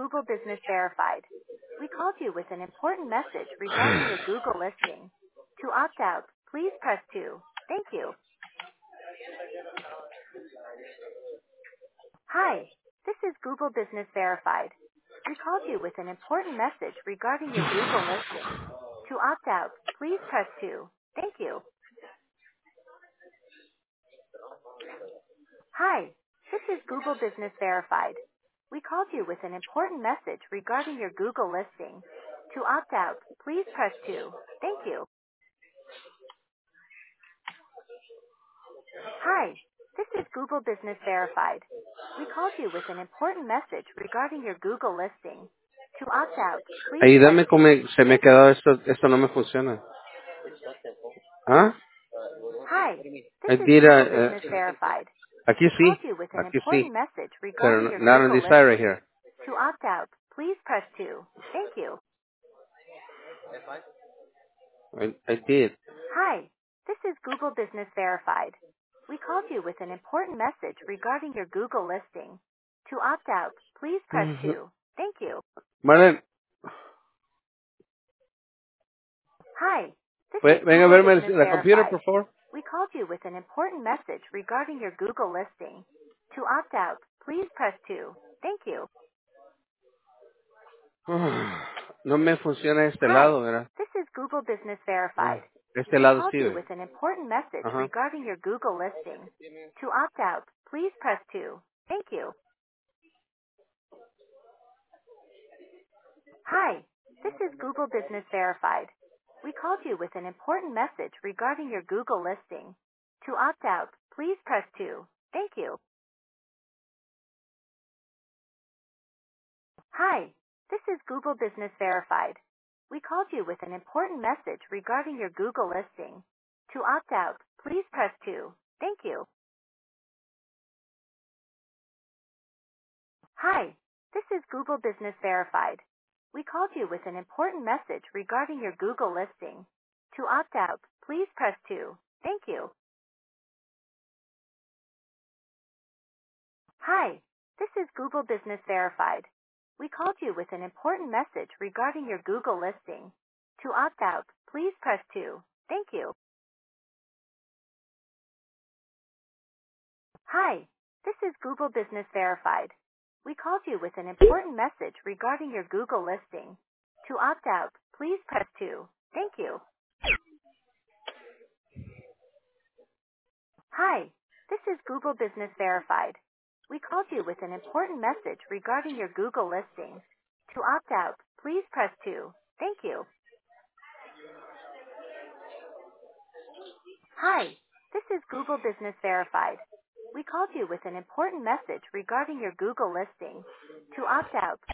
Google Business Verified. We called you with an important message regarding your Google listing. To opt out, please press 2. Thank you. Hi, this is Google Business Verified. We called you with an important message regarding your Google listing. To opt out, please press 2. Thank you. Hi, this is Google Business Verified. We called you with an important message regarding your Google listing. To opt out, please press 2. Thank you. Hi, this is Google Business Verified. We called you with an important message regarding your Google listing. To opt out, please Ayúdame, press 2. se me Thank quedó you. esto no me funciona. ¿Ah? Hi, this is Google Mira, Business Verified. aquí We called sí, you with an aquí sí, important message pero regarding your not on Google this side right listing. here. To opt out, please press 2. Thank you. I did. Hi, this is Google Business Verified. We called you with an important message regarding your Google listing. To opt out, please press 2. Thank you. Vale, Hi, this is venga a Google verme Business la computer, Verified. por favor. We called you with an important message regarding your Google listing. To opt out, please press 2. Thank you. No me funciona este Hi, lado, ¿verdad? this is Google Business Verified. Este We lado called sí, you ve. with an important message Ajá. regarding your Google listing. To opt out, please press 2. Thank you. Hi, this is Google Business Verified. We called you with an important message regarding your Google listing. To opt out, please press 2. Thank you. Hi, this is Google Business Verified. We called you with an important message regarding your Google listing. To opt out, please press 2. Thank you. Hi, this is Google Business Verified. We called you with an important message regarding your Google listing. To opt out, please press 2. Thank you. Hi, this is Google Business Verified. We called you with an important message regarding your Google listing. To opt out, please press 2. Thank you. Hi, this is Google Business Verified. We called you with an important message regarding your Google listing. To opt out, please press 2. Thank you. Hi, this is Google Business Verified. We called you with an important message regarding your Google listing. To opt out, please press 2. Thank you. Hi, this is Google Business Verified. We called you with an important message regarding your Google listing. To opt out,